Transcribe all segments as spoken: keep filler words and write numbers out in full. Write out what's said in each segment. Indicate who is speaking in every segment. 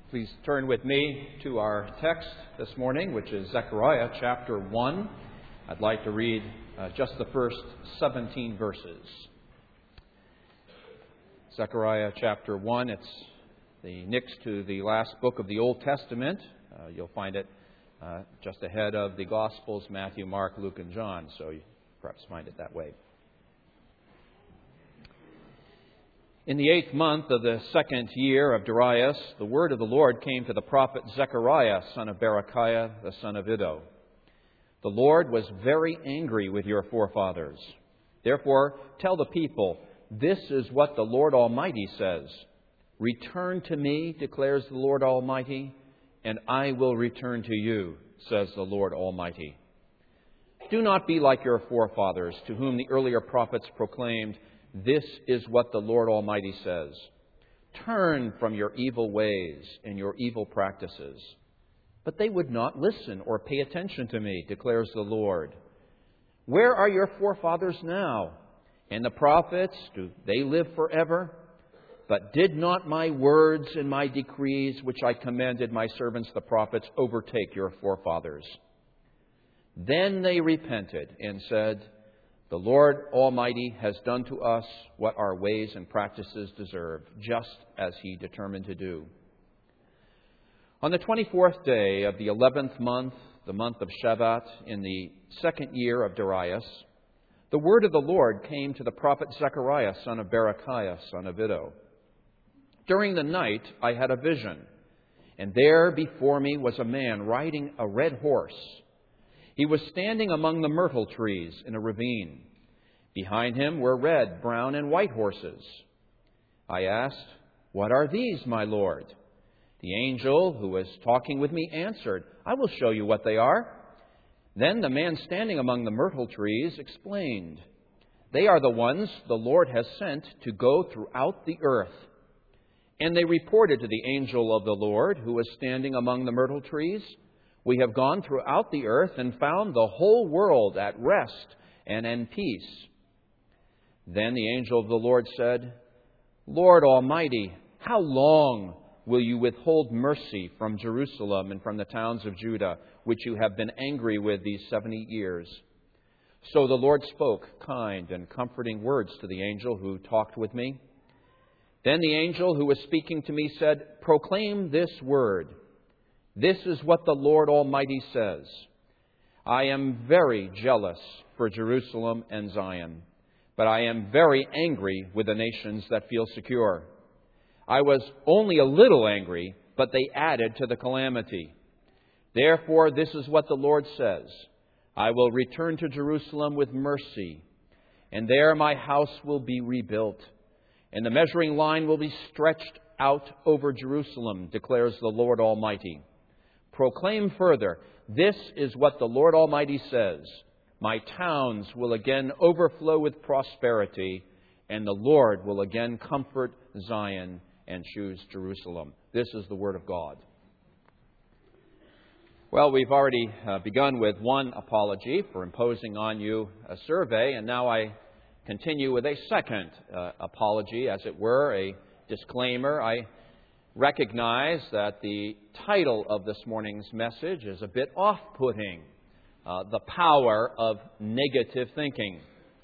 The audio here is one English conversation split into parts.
Speaker 1: Please turn with me to our text this morning, which is Zechariah chapter one. I'd like to read uh, just the first seventeen verses. Zechariah chapter one, it's the next to the last book of the Old Testament. Uh, you'll find it uh, just ahead of the Gospels, Matthew, Mark, Luke, and John, so you perhaps find it that way. In the eighth month of the second year of Darius, the word of the Lord came to the prophet Zechariah, son of Berechiah, the son of Iddo. The Lord was very angry with your forefathers. Therefore, tell the people, this is what the Lord Almighty says. Return to me, declares the Lord Almighty, and I will return to you, says the Lord Almighty. Do not be like your forefathers, to whom the earlier prophets proclaimed, this is what the Lord Almighty says. Turn from your evil ways and your evil practices. But they would not listen or pay attention to me, declares the Lord. Where are your forefathers now? And the prophets, do they live forever? But did not my words and my decrees, which I commanded my servants the prophets, overtake your forefathers? Then they repented and said, the Lord Almighty has done to us what our ways and practices deserve, just as He determined to do. On the twenty-fourth day of the eleventh month, the month of Shevat, in the second year of Darius, the word of the Lord came to the prophet Zechariah, son of Berechiah, son of Iddo. During the night I had a vision, and there before me was a man riding a red horse. He was standing among the myrtle trees in a ravine. Behind him were red, brown, and white horses. I asked, what are these, my Lord? The angel who was talking with me answered, I will show you what they are. Then the man standing among the myrtle trees explained, they are the ones the Lord has sent to go throughout the earth. And they reported to the angel of the Lord who was standing among the myrtle trees, we have gone throughout the earth and found the whole world at rest and in peace. Then the angel of the Lord said, Lord Almighty, how long will you withhold mercy from Jerusalem and from the towns of Judah, which you have been angry with these seventy years? So the Lord spoke kind and comforting words to the angel who talked with me. Then the angel who was speaking to me said, proclaim this word. This is what the Lord Almighty says. I am very jealous for Jerusalem and Zion, but I am very angry with the nations that feel secure. I was only a little angry, but they added to the calamity. Therefore, this is what the Lord says. I will return to Jerusalem with mercy, and there my house will be rebuilt, and the measuring line will be stretched out over Jerusalem, declares the Lord Almighty. Proclaim further, this is what the Lord Almighty says. My towns will again overflow with prosperity, and the Lord will again comfort Zion and choose Jerusalem. This is the word of God. Well, we've already uh, begun with one apology for imposing on you a survey, and now I continue with a second uh, apology, as it were, a disclaimer. I recognize that the title of this morning's message is a bit off-putting, uh, the power of negative thinking.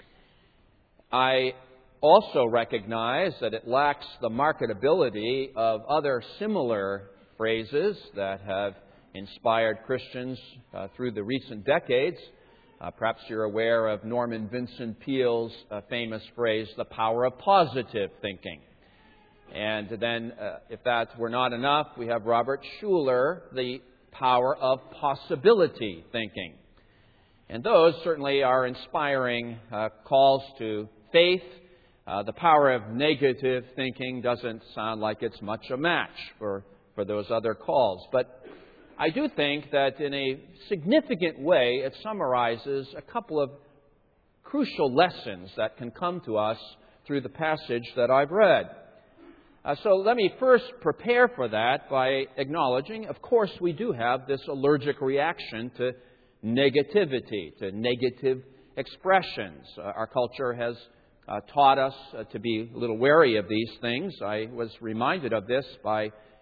Speaker 1: I also recognize that it lacks the marketability of other similar phrases that have inspired Christians uh, through the recent decades. Uh, perhaps you're aware of Norman Vincent Peale's uh, famous phrase, the power of positive thinking. And then, uh, if that were not enough, we have Robert Schuller, the power of possibility thinking. And those certainly are inspiring uh, calls to faith. Uh, the power of negative thinking doesn't sound like it's much a match for, for those other calls. But I do think that in a significant way, it summarizes a couple of crucial lessons that can come to us through the passage that I've read. Uh, so let me first prepare for that by acknowledging, of course, we do have this allergic reaction to negativity, to negative expressions. Uh, our culture has uh, taught us uh, to be a little wary of these things. I was reminded of this by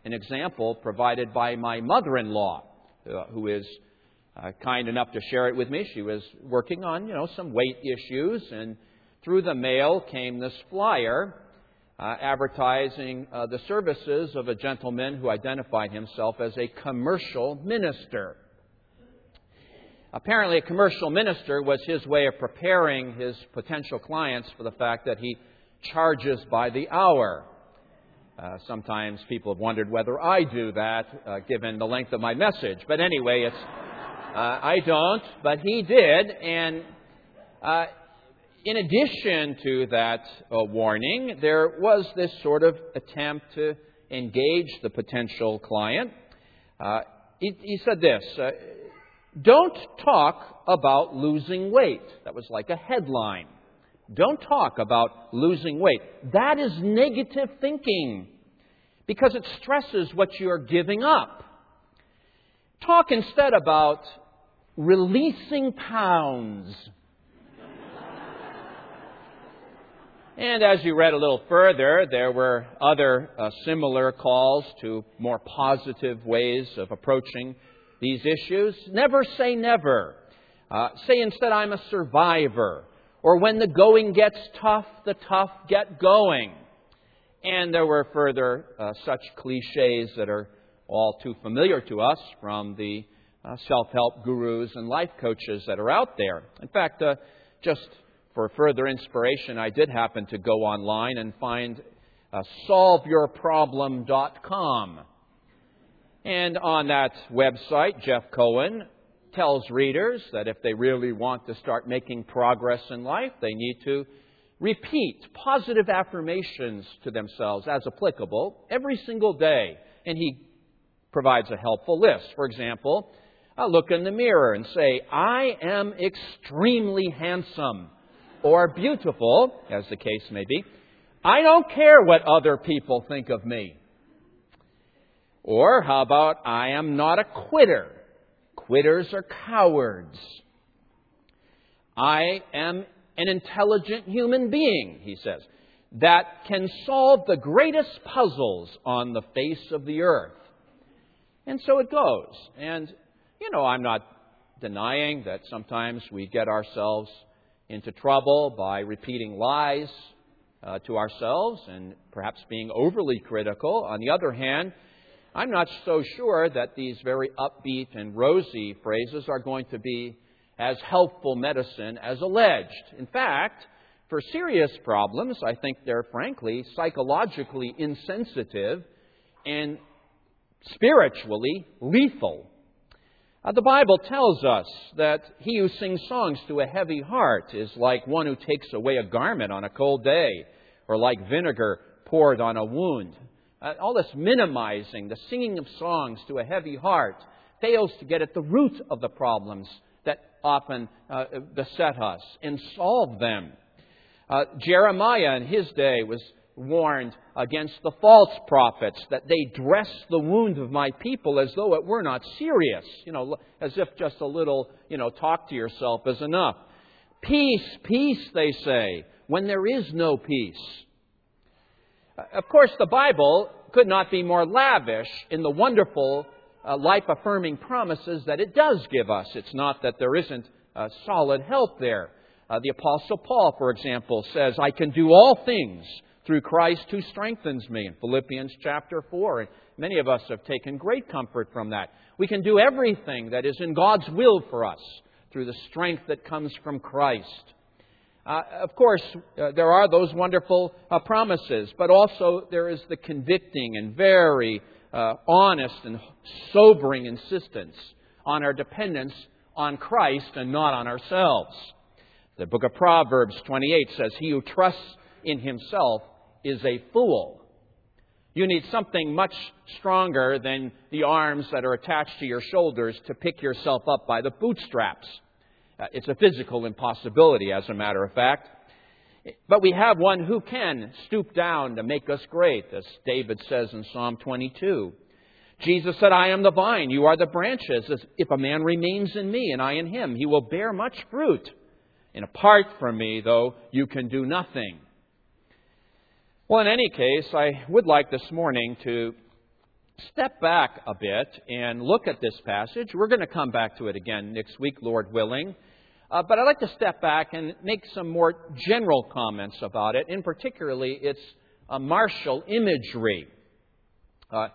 Speaker 1: an example provided by my mother-in-law, uh, who is uh, kind enough to share it with me. She was working on, you know, some weight issues, and through the mail came this flyer uh, advertising uh, the services of a gentleman who identified himself as a commercial minister. Apparently, a commercial minister was his way of preparing his potential clients for the fact that he charges by the hour. Uh, sometimes people have wondered whether I do that, uh, given the length of my message. But anyway, it's uh, I don't, but he did. And uh, in addition to that uh, warning, there was this sort of attempt to engage the potential client. Uh, he, he said this, uh, don't talk about losing weight. That was like a headline. Don't talk about losing weight. That is negative thinking because it stresses what you're giving up. Talk instead about releasing pounds. And as you read a little further, there were other uh, similar calls to more positive ways of approaching these issues. Never say never. Uh, say instead, I'm a survivor. Or when the going gets tough, the tough get going. And there were further uh, such cliches that are all too familiar to us from the uh, self-help gurus and life coaches that are out there. In fact, uh, just for further inspiration, I did happen to go online and find uh, solve your problem dot com. And on that website, Jeff Cohen tells readers that if they really want to start making progress in life, they need to repeat positive affirmations to themselves as applicable every single day. And he provides a helpful list. For example, I'll look in the mirror and say, I am extremely handsome or beautiful, as the case may be. I don't care what other people think of me. Or how about, I am not a quitter. Quitters are cowards. I am an intelligent human being, he says, that can solve the greatest puzzles on the face of the earth. And so it goes. And, you know, I'm not denying that sometimes we get ourselves into trouble by repeating lies uh, to ourselves and perhaps being overly critical. On the other hand, I'm not so sure that these very upbeat and rosy phrases are going to be as helpful medicine as alleged. In fact, for serious problems, I think they're frankly psychologically insensitive and spiritually lethal. Uh, the Bible tells us that he who sings songs to a heavy heart is like one who takes away a garment on a cold day, or like vinegar poured on a wound. Uh, all this minimizing, the singing of songs to a heavy heart, fails to get at the root of the problems that often uh, beset us and solve them. Uh, Jeremiah in his day was warned against the false prophets, that they dress the wound of my people as though it were not serious. You know, as if just a little, you know, talk to yourself is enough. Peace, peace, they say, when there is no peace. Of course, the Bible could not be more lavish in the wonderful uh, life-affirming promises that it does give us. It's not that there isn't uh, solid help there. Uh, the Apostle Paul, for example, says, I can do all things through Christ who strengthens me, in Philippians chapter four. And many of us have taken great comfort from that. We can do everything that is in God's will for us through the strength that comes from Christ. Uh, of course, uh, there are those wonderful uh, promises, but also there is the convicting and very uh, honest and sobering insistence on our dependence on Christ and not on ourselves. The book of Proverbs twenty-eight says, he who trusts in himself is a fool. You need something much stronger than the arms that are attached to your shoulders to pick yourself up by the bootstraps. Uh, it's a physical impossibility, as a matter of fact. But we have one who can stoop down to make us great, as David says in Psalm twenty-two. Jesus said, I am the vine, you are the branches. If a man remains in me and I in him, he will bear much fruit. And apart from me, though, you can do nothing. Well, in any case, I would like this morning to step back a bit and look at this passage. We're going to come back to it again next week, Lord willing. Uh, but I'd like to step back and make some more general comments about it, in particularly its uh, martial imagery. Uh,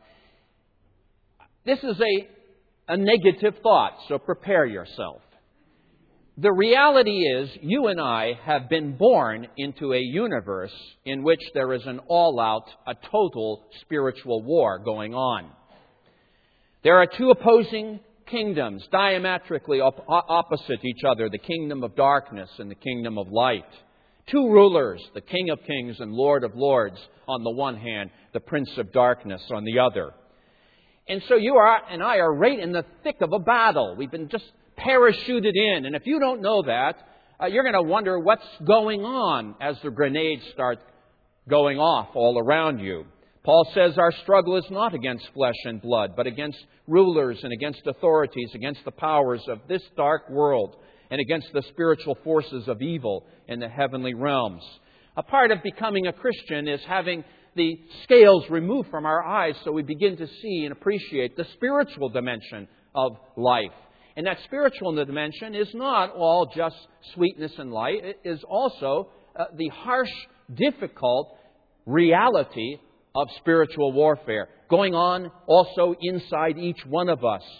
Speaker 1: this is a, a negative thought, so prepare yourself. The reality is, you and I have been born into a universe in which there is an all-out, a total spiritual war going on. There are two opposing kingdoms, diametrically op- opposite each other, the kingdom of darkness and the kingdom of light. Two rulers, the King of Kings and Lord of Lords on the one hand, the Prince of Darkness on the other. And so you are, and I are right in the thick of a battle. We've been just parachuted in. And if you don't know that, uh, you're going to wonder what's going on as the grenades start going off all around you. Paul says our struggle is not against flesh and blood, but against rulers and against authorities, against the powers of this dark world, and against the spiritual forces of evil in the heavenly realms. A part of becoming a Christian is having the scales removed from our eyes so we begin to see and appreciate the spiritual dimension of life. And that spiritual dimension is not all just sweetness and light. It is also uh, the harsh, difficult reality of spiritual warfare going on also inside each one of us.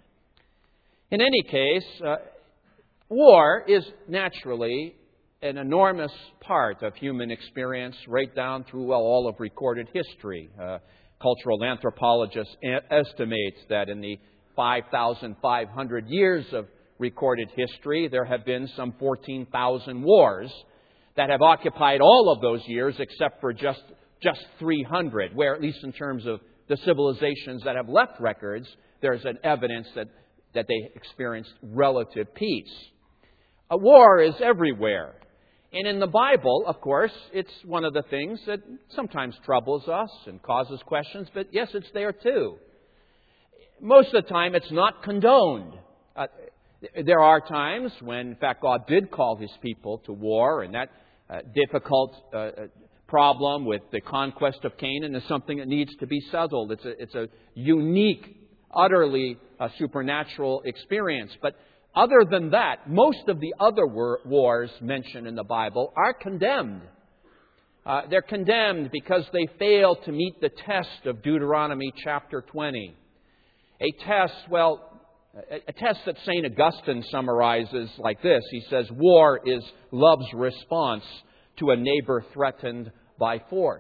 Speaker 1: In any case, uh, war is naturally an enormous part of human experience right down through, well, all of recorded history. Uh, cultural anthropologists a- estimate that in the five thousand five hundred years of recorded history, there have been some fourteen thousand wars that have occupied all of those years except for just, just three hundred, where at least in terms of the civilizations that have left records, there's an evidence that, that they experienced relative peace. A war is everywhere. And in the Bible, of course, it's one of the things that sometimes troubles us and causes questions, but yes, it's there too. Most of the time, it's not condoned. Uh, there are times when, in fact, God did call His people to war, and that uh, difficult uh, problem with the conquest of Canaan is something that needs to be settled. It's a, it's a unique, utterly uh, supernatural experience. But other than that, most of the other war- wars mentioned in the Bible are condemned. Uh, they're condemned because they fail to meet the test of Deuteronomy chapter twenty. A test, well, a test that Saint Augustine summarizes like this. He says, war is love's response to a neighbor threatened by force.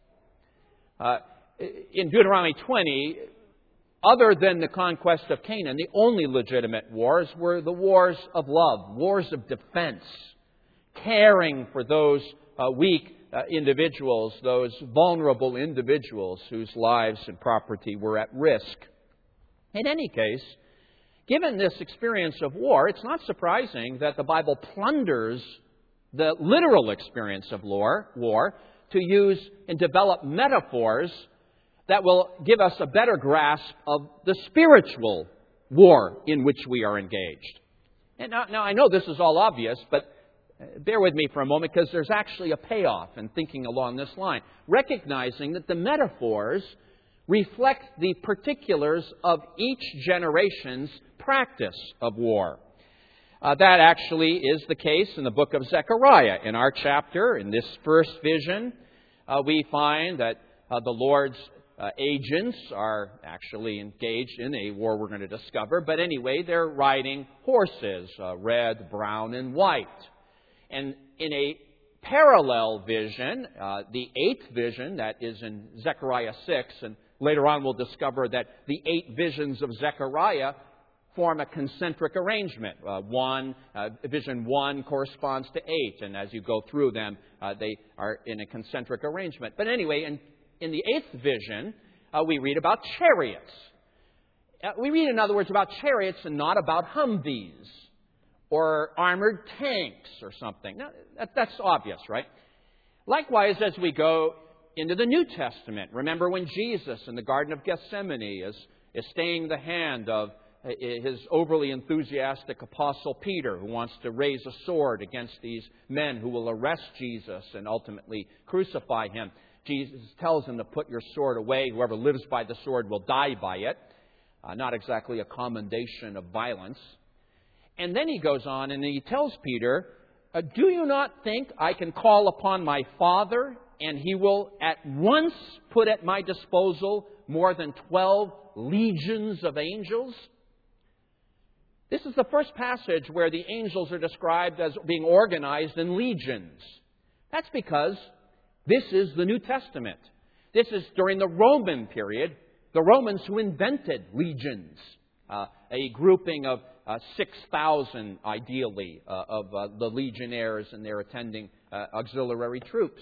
Speaker 1: Uh, in Deuteronomy twenty, other than the conquest of Canaan, the only legitimate wars were the wars of love, wars of defense, caring for those uh, weak uh, individuals, those vulnerable individuals whose lives and property were at risk. In any case, given this experience of war, it's not surprising that the Bible plunders the literal experience of war, war to use and develop metaphors that will give us a better grasp of the spiritual war in which we are engaged. And now, now I know this is all obvious, but bear with me for a moment because there's actually a payoff in thinking along this line. Recognizing that the metaphors reflect the particulars of each generation's practice of war. Uh, that actually is the case in the book of Zechariah. In our chapter, in this first vision, uh, we find that uh, the Lord's uh, agents are actually engaged in a war we're going to discover. But anyway, they're riding horses, uh, red, brown, and white. And in a parallel vision, uh, the eighth vision that is in Zechariah six, and later on we'll discover that the eight visions of Zechariah form a concentric arrangement. Uh, one, uh, vision one corresponds to eight, and as you go through them, uh, they are in a concentric arrangement. But anyway, in, in the eighth vision, uh, we read about chariots. Uh, we read, in other words, about chariots and not about Humvees or armored tanks or something. Now, that, that's obvious, right? Likewise, as we go into the New Testament, remember when Jesus in the Garden of Gethsemane is, is staying the hand of his overly enthusiastic apostle Peter, who wants to raise a sword against these men who will arrest Jesus and ultimately crucify him. Jesus tells him to put your sword away. Whoever lives by the sword will die by it. Uh, not exactly a commendation of violence. And then he goes on and he tells Peter, uh, do you not think I can call upon my Father and he will at once put at my disposal more than twelve legions of angels? This is the first passage where the angels are described as being organized in legions. That's because this is the New Testament. This is during the Roman period, the Romans who invented legions, uh, a grouping of uh, six thousand, ideally, uh, of uh, the legionnaires and their attending uh, auxiliary troops.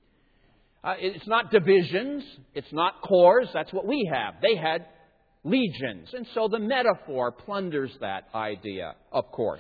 Speaker 1: Uh, it's not divisions. It's not corps. That's what we have. They had legions. And so the metaphor plunders that idea, of course.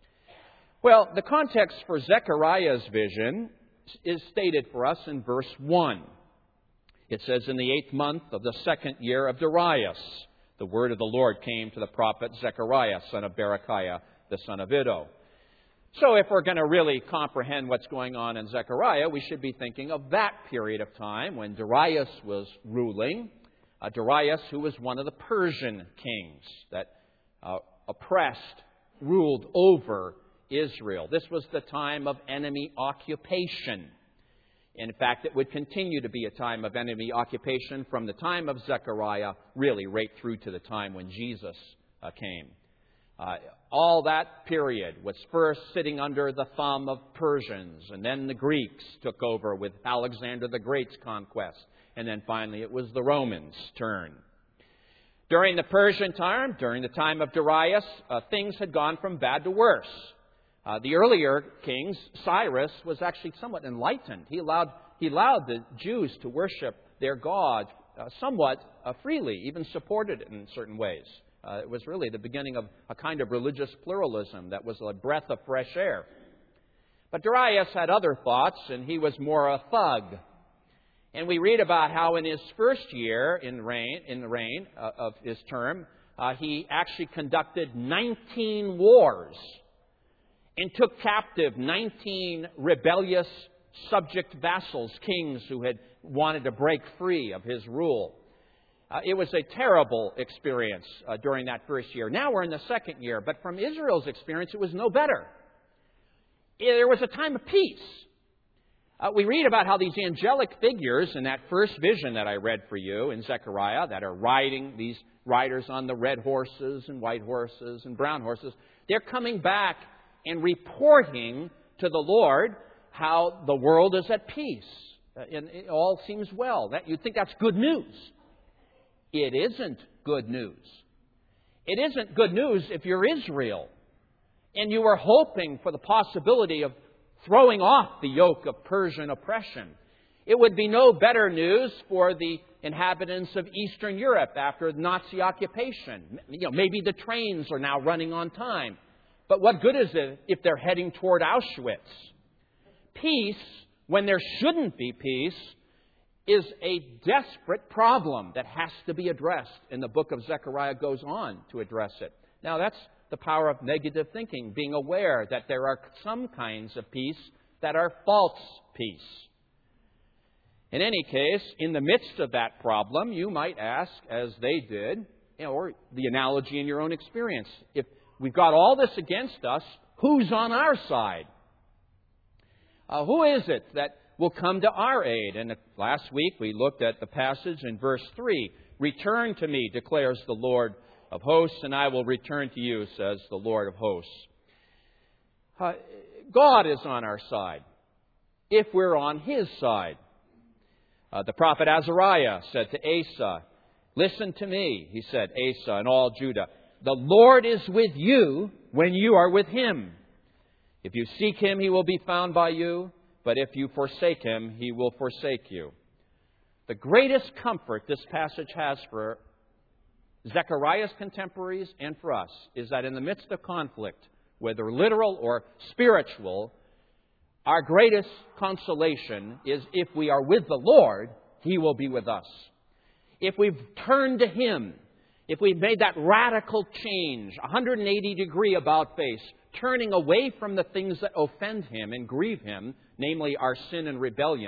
Speaker 1: Well, the context for Zechariah's vision is stated for us in verse one. It says, in the eighth month of the second year of Darius, the word of the Lord came to the prophet Zechariah, son of Berechiah, the son of Iddo. So if we're going to really comprehend what's going on in Zechariah, we should be thinking of that period of time when Darius was ruling. Uh, Darius, who was one of the Persian kings that uh, oppressed, ruled over Israel. This was the time of enemy occupation. In fact, it would continue to be a time of enemy occupation from the time of Zechariah, really right through to the time when Jesus uh, came. Uh, all that period was first sitting under the thumb of Persians, and then the Greeks took over with Alexander the Great's conquest, and then finally it was the Romans' turn. During the Persian time, during the time of Darius, uh, things had gone from bad to worse. Uh, the earlier kings, Cyrus, was actually somewhat enlightened. He allowed, he allowed the Jews to worship their God uh, somewhat uh, freely, even supported it in certain ways. Uh, it was really the beginning of a kind of religious pluralism that was a breath of fresh air. But Darius had other thoughts, and he was more a thug. And we read about how in his first year in reign, in the reign uh, of his term, uh, he actually conducted nineteen wars and took captive nineteen rebellious subject vassals, kings who had wanted to break free of his rule. Uh, it was a terrible experience uh, during that first year. Now we're in the second year, but from Israel's experience, it was no better. There was a time of peace. Uh, we read about how these angelic figures in that first vision that I read for you in Zechariah, that are riding, these riders on the red horses and white horses and brown horses, they're coming back and reporting to the Lord how the world is at peace. Uh, and it all seems well. That, you'd think that's good news. It isn't good news. It isn't good news if you're Israel and you are hoping for the possibility of throwing off the yoke of Persian oppression. It would be no better news for the inhabitants of Eastern Europe after Nazi occupation. You know, maybe the trains are now running on time. But what good is it if they're heading toward Auschwitz? Peace, when there shouldn't be peace, is a desperate problem that has to be addressed. And the book of Zechariah goes on to address it. Now, that's the power of negative thinking, being aware that there are some kinds of peace that are false peace. In any case, in the midst of that problem, you might ask, as they did, you know, or the analogy in your own experience, if we've got all this against us, who's on our side? Uh, who is it that will come to our aid? And last week we looked at the passage in verse three. Return to me, declares the Lord of hosts, and I will return to you, says the Lord of hosts. Uh, God is on our side, if we're on His side. Uh, the prophet Azariah said to Asa, listen to me, he said, Asa and all Judah. The Lord is with you when you are with Him. If you seek Him, He will be found by you. But if you forsake Him, He will forsake you. The greatest comfort this passage has for Zechariah's contemporaries and for us is that in the midst of conflict, whether literal or spiritual, our greatest consolation is if we are with the Lord, He will be with us. If we've turned to Him, if we've made that radical change, one hundred eighty degree about face, turning away from the things that offend Him and grieve Him, namely our sin and rebellion,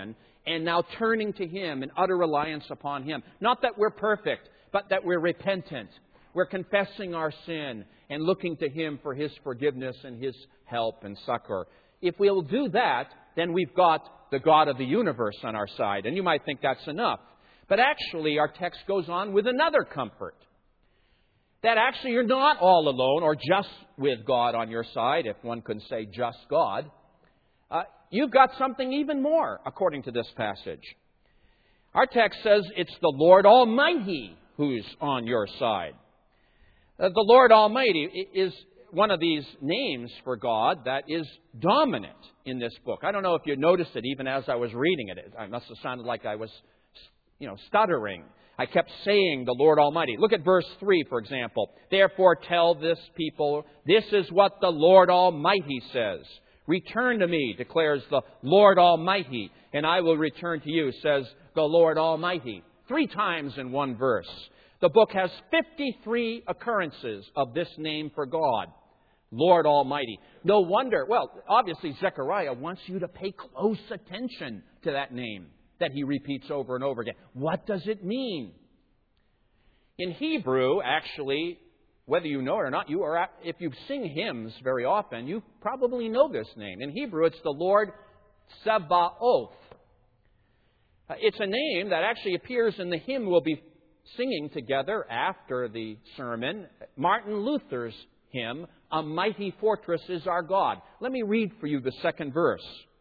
Speaker 1: and now turning to Him in utter reliance upon Him. Not that we're perfect, but that we're repentant. We're confessing our sin and looking to Him for His forgiveness and His help and succor. If we'll do that, then we've got the God of the universe on our side. And you might think that's enough. But actually, our text goes on with another comfort. That actually you're not all alone or just with God on your side, if one could say just God. Uh, you've got something even more, according to this passage. Our text says it's the Lord Almighty who's on your side. Uh, the Lord Almighty is one of these names for God that is dominant in this book. I don't know if you noticed it even as I was reading it. It must have sounded like I was, you know, stuttering. I kept saying the Lord Almighty. Look at verse three, for example. Therefore tell this people, this is what the Lord Almighty says. Return to me, declares the Lord Almighty, and I will return to you, says the Lord Almighty. Three times in one verse. The book has fifty-three occurrences of this name for God, Lord Almighty. No wonder, well, obviously Zechariah wants you to pay close attention to that name that he repeats over and over again. What does it mean? In Hebrew, actually, whether you know it or not, you are, if you sing hymns very often, you probably know this name. In Hebrew, it's the Lord Sabaoth. It's a name that actually appears in the hymn we'll be singing together after the sermon, Martin Luther's hymn, A Mighty Fortress is Our God. Let me read for you the second verse.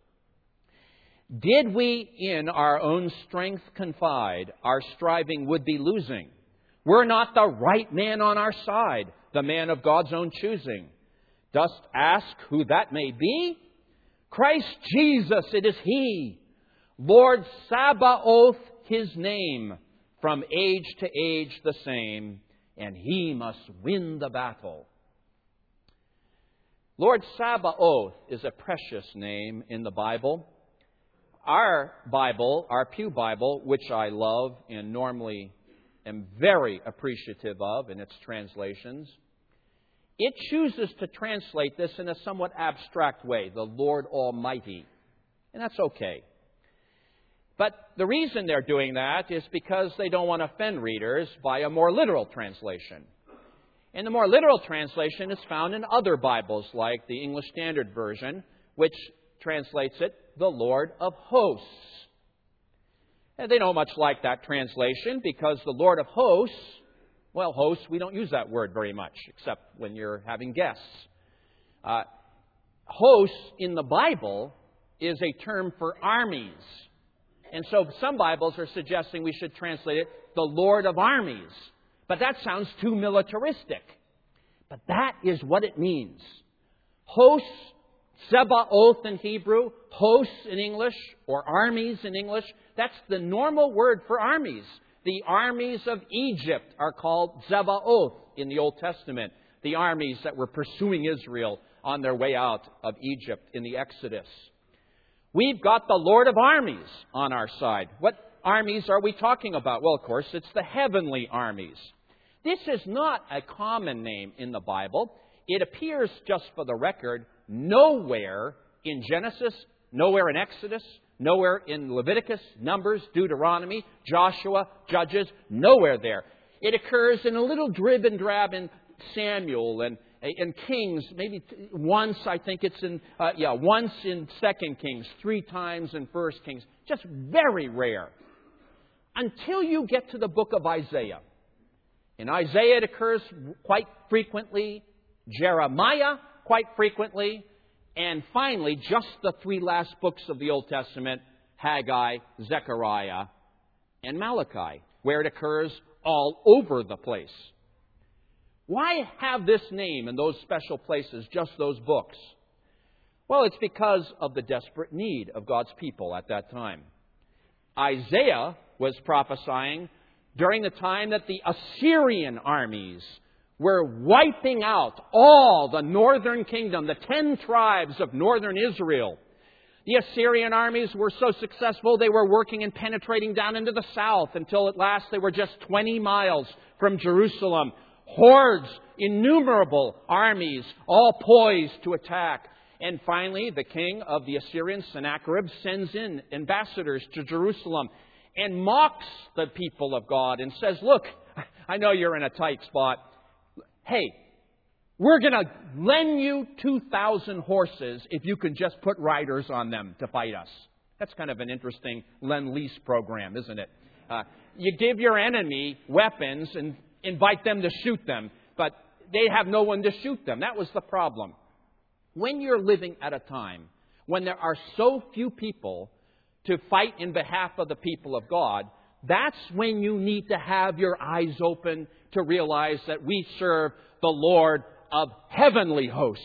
Speaker 1: Did we in our own strength confide, our striving would be losing. We're not the right man on our side, the man of God's own choosing. Dost ask who that may be? Christ Jesus, it is He. Lord Sabaoth, His name, from age to age the same, and He must win the battle. Lord Sabaoth is a precious name in the Bible. Our Bible, our Pew Bible, which I love and normally am very appreciative of in its translations, it chooses to translate this in a somewhat abstract way, the Lord Almighty. And that's okay. But the reason they're doing that is because they don't want to offend readers by a more literal translation. And the more literal translation is found in other Bibles, like the English Standard Version, which translates it, the Lord of Hosts. And they don't much like that translation because the Lord of Hosts, well, hosts, we don't use that word very much, except when you're having guests. Uh, hosts in the Bible is a term for armies. And so some Bibles are suggesting we should translate it, the Lord of Armies. But that sounds too militaristic. But that is what it means. Hosts, Sabaoth in Hebrew, hosts in English, or armies in English, that's the normal word for armies. The armies of Egypt are called Zebaoth in the Old Testament. The armies that were pursuing Israel on their way out of Egypt in the Exodus. We've got the Lord of armies on our side. What armies are we talking about? Well, of course, it's the heavenly armies. This is not a common name in the Bible. It appears, just for the record, nowhere in Genesis, nowhere in Exodus, nowhere in Leviticus, Numbers, Deuteronomy, Joshua, Judges, nowhere there. It occurs in a little drib and drab in Samuel and in Kings, maybe once, I think it's in, uh, yeah, once in Second Kings, three times in First Kings. Just very rare. Until you get to the book of Isaiah. In Isaiah it occurs quite frequently, Jeremiah quite frequently, and finally, just the three last books of the Old Testament, Haggai, Zechariah, and Malachi, where it occurs all over the place. Why have this name in those special places, just those books? Well, it's because of the desperate need of God's people at that time. Isaiah was prophesying during the time that the Assyrian armies were wiping out all the northern kingdom, the ten tribes of northern Israel. The Assyrian armies were so successful, they were working and penetrating down into the south until at last they were just twenty miles from Jerusalem. Hordes, innumerable armies, all poised to attack. And finally, the king of the Assyrians, Sennacherib, sends in ambassadors to Jerusalem and mocks the people of God and says, look, I know you're in a tight spot. Hey, we're going to lend you two thousand horses if you can just put riders on them to fight us. That's kind of an interesting lend-lease program, isn't it? Uh, you give your enemy weapons and invite them to shoot them, but they have no one to shoot them. That was the problem. When you're living at a time when there are so few people to fight in behalf of the people of God, that's when you need to have your eyes open to realize that we serve the Lord of heavenly hosts.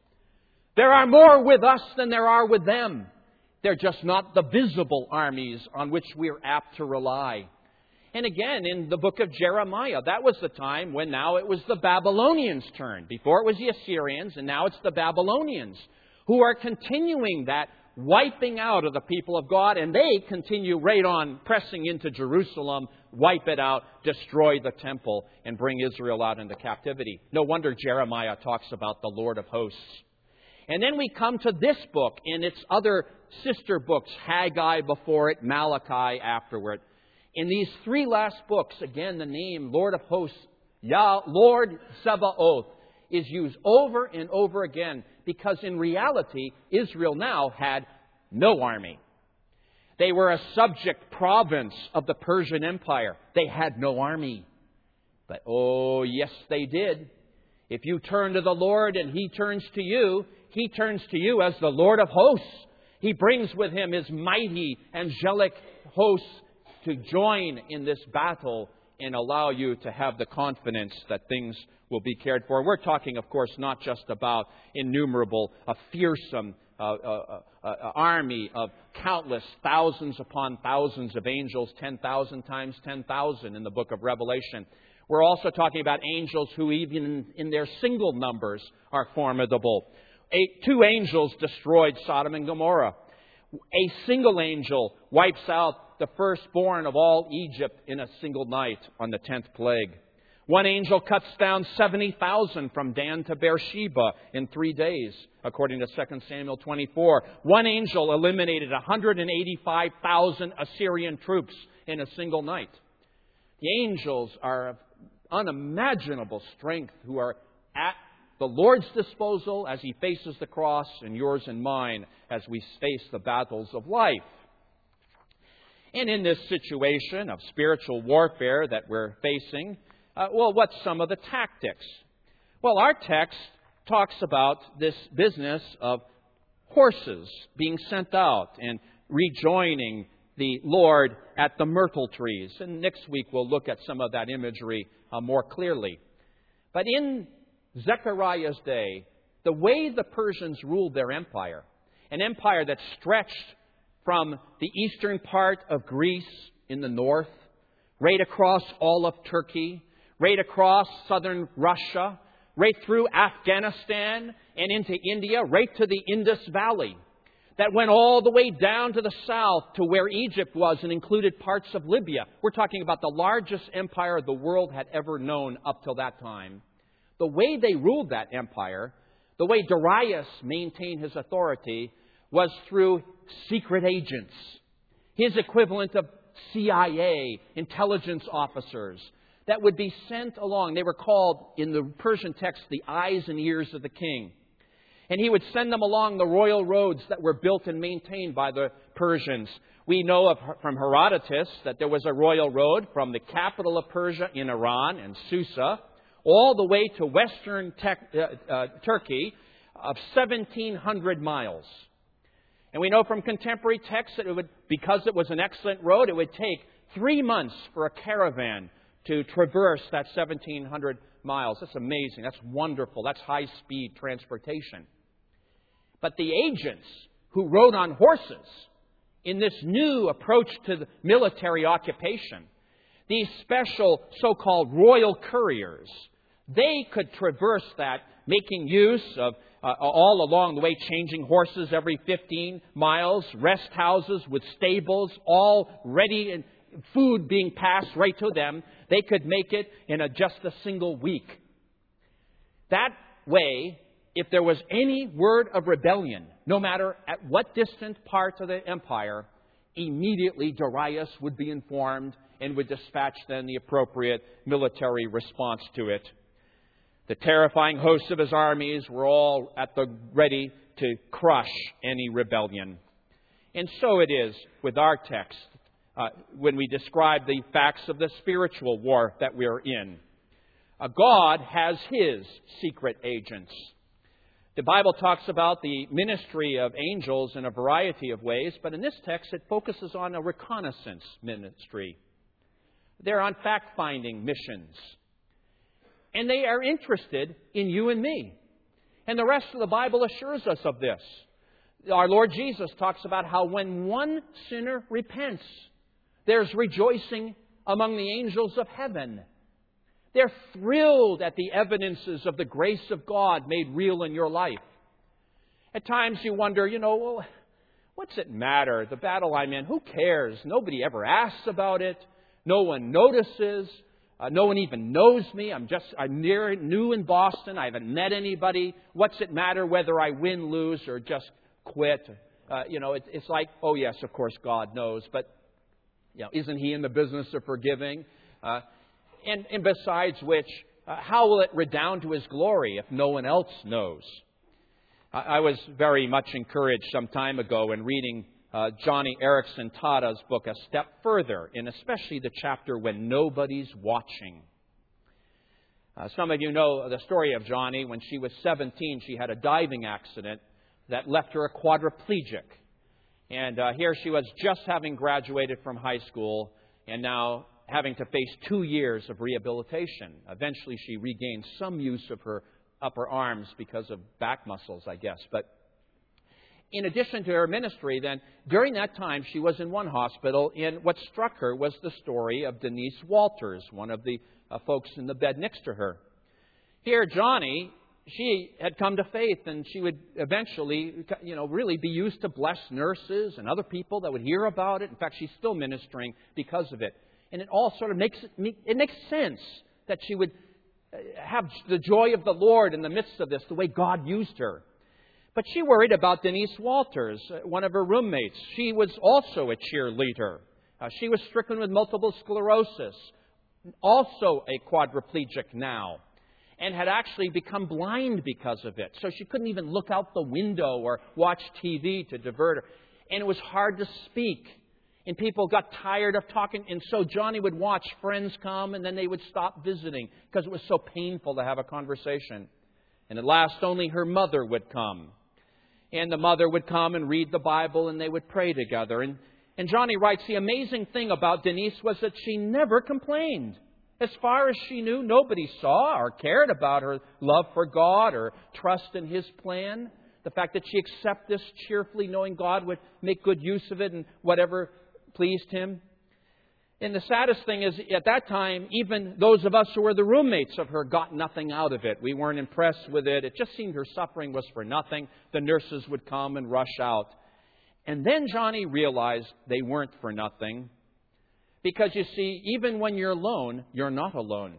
Speaker 1: There are more with us than there are with them. They're just not the visible armies on which we're apt to rely. And again, in the book of Jeremiah, that was the time when now it was the Babylonians' turn. Before it was the Assyrians, and now it's the Babylonians who are continuing that wiping out of the people of God, and they continue right on pressing into Jerusalem, wipe it out, destroy the temple, and bring Israel out into captivity. No wonder Jeremiah talks about the Lord of hosts. And then we come to this book and its other sister books, Haggai before it, Malachi afterward. In these three last books, again, the name Lord of hosts, Yah, Lord Sabaoth, is used over and over again because in reality, Israel now had no army. They were a subject province of the Persian Empire. They had no army. But oh, yes, they did. If you turn to the Lord and He turns to you, He turns to you as the Lord of hosts. He brings with Him His mighty angelic hosts to join in this battle and allow you to have the confidence that things will be cared for. We're talking, of course, not just about innumerable, a fearsome uh, uh, uh, uh, army of countless thousands upon thousands of angels, ten thousand times ten thousand in the book of Revelation. We're also talking about angels who even in their single numbers are formidable. Eight, two angels destroyed Sodom and Gomorrah. A single angel wipes out the firstborn of all Egypt in a single night on the tenth plague. One angel cuts down seventy thousand from Dan to Beersheba in three days, according to Second Samuel twenty-four. One angel eliminated one hundred eighty-five thousand Assyrian troops in a single night. The angels are of unimaginable strength who are at the Lord's disposal as He faces the cross, and yours and mine as we face the battles of life. And in this situation of spiritual warfare that we're facing, uh, well, what's some of the tactics? Well, our text talks about this business of horses being sent out and rejoining the Lord at the myrtle trees. And next week we'll look at some of that imagery uh, more clearly. But in Zechariah's day, the way the Persians ruled their empire, an empire that stretched from the eastern part of Greece in the north, right across all of Turkey, right across southern Russia, right through Afghanistan and into India, right to the Indus Valley, that went all the way down to the south to where Egypt was and included parts of Libya. We're talking about the largest empire the world had ever known up till that time. The way they ruled that empire, the way Darius maintained his authority, was through secret agents, his equivalent of C I A, intelligence officers, that would be sent along. They were called, in the Persian text, the eyes and ears of the king. And he would send them along the royal roads that were built and maintained by the Persians. We know of, from Herodotus that there was a royal road from the capital of Persia in Iran and Susa all the way to western tech, uh, uh, Turkey of seventeen hundred miles. And we know from contemporary texts that it would, because it was an excellent road, it would take three months for a caravan to traverse that seventeen hundred miles. That's amazing. That's wonderful. That's high-speed transportation. But the agents who rode on horses in this new approach to the military occupation, these special so-called royal couriers, they could traverse that, making use of uh, all along the way, changing horses every fifteen miles, rest houses with stables, all ready and food being passed right to them. They could make it in a, just a single week. That way, if there was any word of rebellion, no matter at what distant part of the empire, immediately Darius would be informed and would dispatch then the appropriate military response to it. The terrifying hosts of his armies were all at the ready to crush any rebellion. And so it is with our text uh, when we describe the facts of the spiritual war that we're in. Uh, God has His secret agents. The Bible talks about the ministry of angels in a variety of ways, but in this text it focuses on a reconnaissance ministry. They're on fact-finding missions. And they are interested in you and me. And the rest of the Bible assures us of this. Our Lord Jesus talks about how when one sinner repents, there's rejoicing among the angels of heaven. They're thrilled at the evidences of the grace of God made real in your life. At times you wonder, you know, well, what's it matter? The battle I'm in, who cares? Nobody ever asks about it. No one notices. Uh, no one even knows me. I'm just, I'm near, new in Boston. I haven't met anybody. What's it matter whether I win, lose, or just quit? Uh, you know, it, it's like, oh yes, of course God knows, but you know, isn't He in the business of forgiving? Uh, and, and besides which, uh, how will it redound to His glory if no one else knows? I, I was very much encouraged some time ago in reading Uh, Johnny Erickson Tada's book a step further, and especially the chapter When Nobody's Watching. Uh, some of you know the story of Johnny. When she was seventeen, she had a diving accident that left her a quadriplegic. And uh, here she was just having graduated from high school and now having to face two years of rehabilitation. Eventually she regained some use of her upper arms because of back muscles, I guess. But in addition to her ministry, then, during that time, she was in one hospital, and what struck her was the story of Denise Walters, one of the uh, folks in the bed next to her. Here, Johnny, she had come to faith, and she would eventually, you know, really be used to bless nurses and other people that would hear about it. In fact, she's still ministering because of it. And it all sort of makes, it makes sense that she would have the joy of the Lord in the midst of this, the way God used her. But she worried about Denise Walters, one of her roommates. She was also a cheerleader. Uh, she was stricken with multiple sclerosis, also a quadriplegic now, and had actually become blind because of it. So she couldn't even look out the window or watch T V to divert her. And it was hard to speak. And people got tired of talking. And so Johnny would watch friends come, and then they would stop visiting because it was so painful to have a conversation. And at last, only her mother would come. And the mother would come and read the Bible, and they would pray together. And, and Johnny writes, the amazing thing about Denise was that she never complained. As far as she knew, nobody saw or cared about her love for God or trust in His plan. The fact that she accepted this cheerfully, knowing God would make good use of it and whatever pleased Him. And the saddest thing is, at that time, even those of us who were the roommates of her got nothing out of it. We weren't impressed with it. It just seemed her suffering was for nothing. The nurses would come and rush out. And then Johnny realized they weren't for nothing. Because, you see, even when you're alone, you're not alone.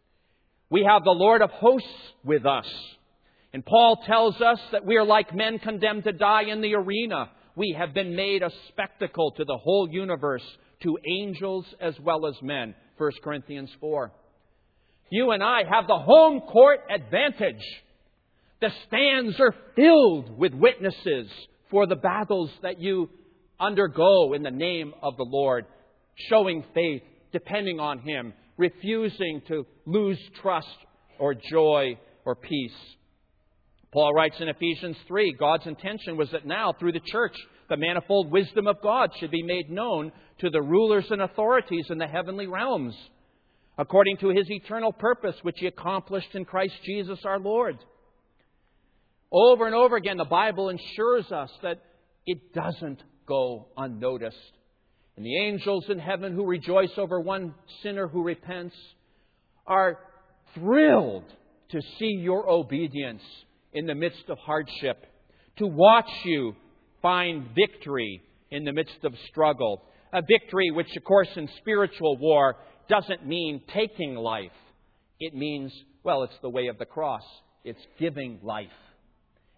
Speaker 1: We have the Lord of hosts with us. And Paul tells us that we are like men condemned to die in the arena. We have been made a spectacle to the whole universe, to angels as well as men. First Corinthians four. You and I have the home court advantage. The stands are filled with witnesses for the battles that you undergo in the name of the Lord, showing faith, depending on Him, refusing to lose trust or joy or peace. Paul writes in Ephesians three, God's intention was that now, through the church, the manifold wisdom of God should be made known to the rulers and authorities in the heavenly realms, according to His eternal purpose, which He accomplished in Christ Jesus our Lord. Over and over again, the Bible assures us that it doesn't go unnoticed. And the angels in heaven who rejoice over one sinner who repents are thrilled to see your obedience in the midst of hardship, to watch you find victory in the midst of struggle. A victory which, of course, in spiritual war doesn't mean taking life. It means, well, it's the way of the cross. It's giving life.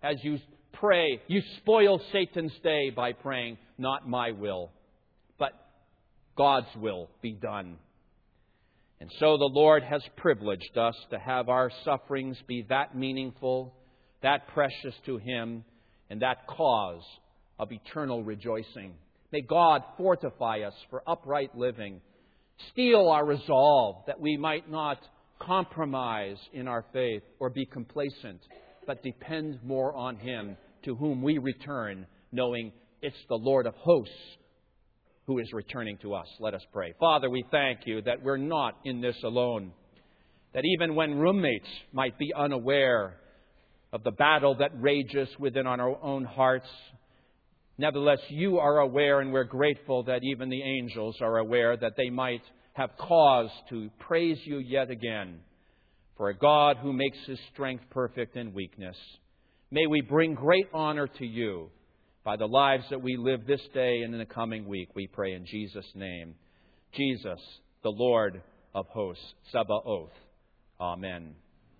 Speaker 1: as you pray, you spoil Satan's day by praying, not my will, but God's will be done. And so the Lord has privileged us to have our sufferings be that meaningful, that precious to Him, and that cause of eternal rejoicing. May God fortify us for upright living, steel our resolve that we might not compromise in our faith or be complacent, but depend more on Him, to whom we return, knowing it's the Lord of hosts who is returning to us. Let us pray. Father, we thank You that we're not in this alone, that even when roommates might be unaware of the battle that rages within our own hearts, nevertheless, You are aware, and we're grateful that even the angels are aware, that they might have cause to praise You yet again for a God who makes His strength perfect in weakness. May we bring great honor to You by the lives that we live this day and in the coming week, we pray in Jesus' name. Jesus, the Lord of hosts, Sabaoth. Amen.